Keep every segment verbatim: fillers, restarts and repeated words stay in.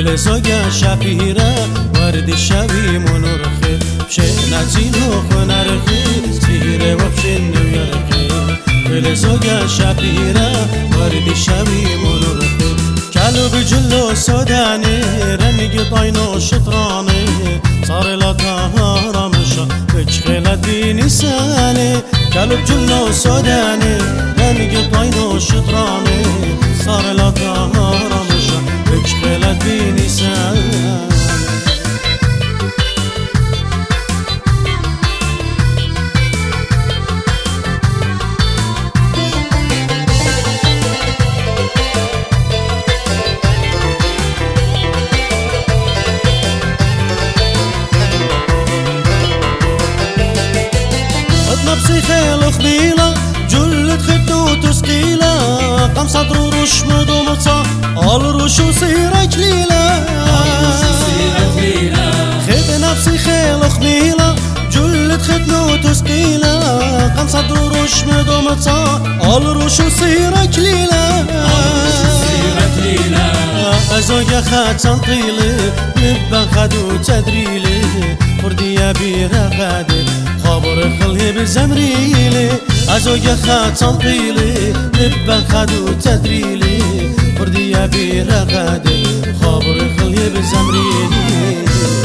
ولزوجة شفيرة ورد الشوي منرخي بشينا زينو خنرخي سفيرة وبشن ويرخي ولزوجة شفيرة ورد الشوي منرخي كالو بجلو سوداني رنق طينو شطراني صار لك هرمشة بجخلت بنساني كالو بجلو سوداني رنق طينو شطراني صار لك هرمشة بجخلت بنساني نفسي خيل خبيلة جلد خدو تسقيلة قم صدر وروش مضمطة الروش وصيرة جليلة خد نفسي خيل خبيلة جلد خدو تسقيلة قم صدر وروش مضمطة الروش وصيرة جليلة أزوجة خاتم طيلة نبا خدو تدريلي فردية بيرا غادي خبر خليه بزمريلي أزوجة خاتم طيلي نبا خدو تدريلي فردية بيرا غادي خبر خليه بزمريلي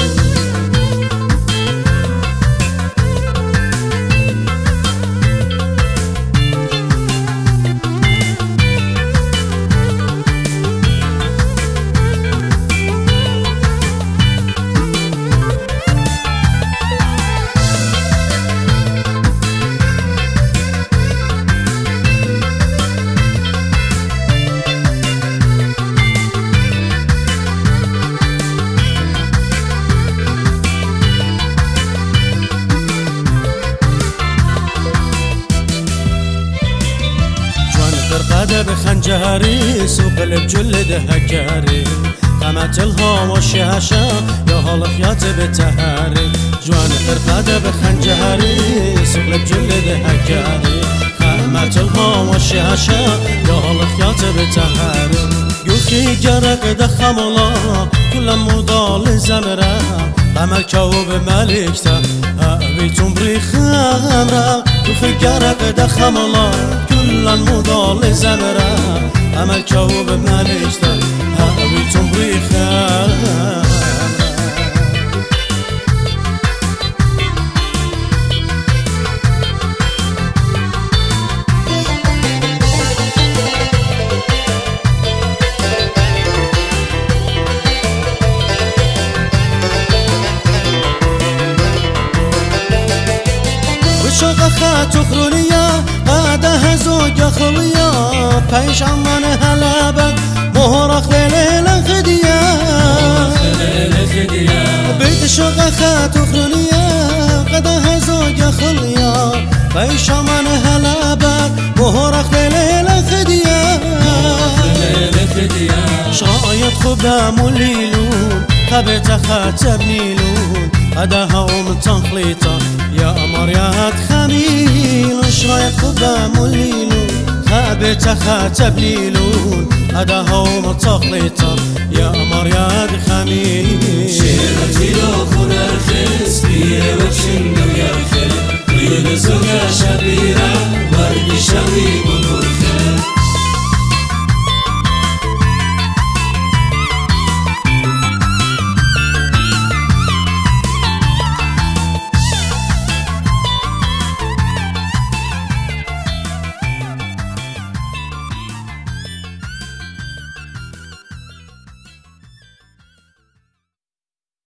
قاده بخنجري سوق البجلد هكاري قامت الهوى والشاشة يا هالخيات بتهاري جوان قاده بخنجري سوق البجلد هكاري قامت الهوى والشاشة يا هالخيات بتهاري يوخي جرق دخم الله كل مضال زمره قمر كوب ملكته بيتم بريخامره يوخي جرق دخم الله كل المضال زمره أمل كوب مالشته هابيتم بريخامره شوق خات خرونية قادها زوجة خلية بيش عمان هلابك مهرق ليلة خدية بيت شوق خات خرونية قادها زوجة خلية بيش عمان هلابك مهرق ليلة خدية شايط خبا مليلون خبت خاتب نيلون هداها ومن تنخليطة يا قمر يا خميل شرايط خبا مليلون خابت خاتب نيلون هداها ومن تنخليطة